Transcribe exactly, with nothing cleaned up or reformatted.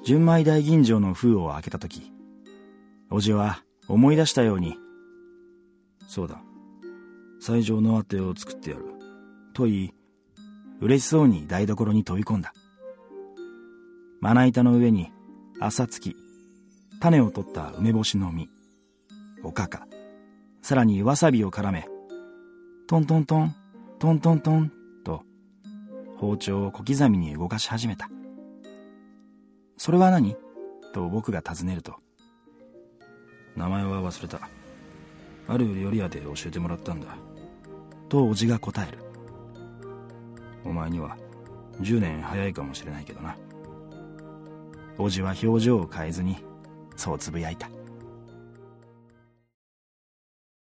純米大吟醸の封を開けたとき、おじは思い出したように、そうだ、最上のあてを作ってやる、と言い、嬉しそうに台所に飛び込んだ。まな板の上に朝月、種を取った梅干しの実、おかか、さらにわさびを絡め、トントントン、トントントンと包丁を小刻みに動かし始めた。それは何？と僕が尋ねると、名前は忘れた。ある料理屋で教えてもらったんだ。とおじが答える。お前にはじゅうねん早いかもしれないけどな。おじは表情を変えずにそうつぶやいた。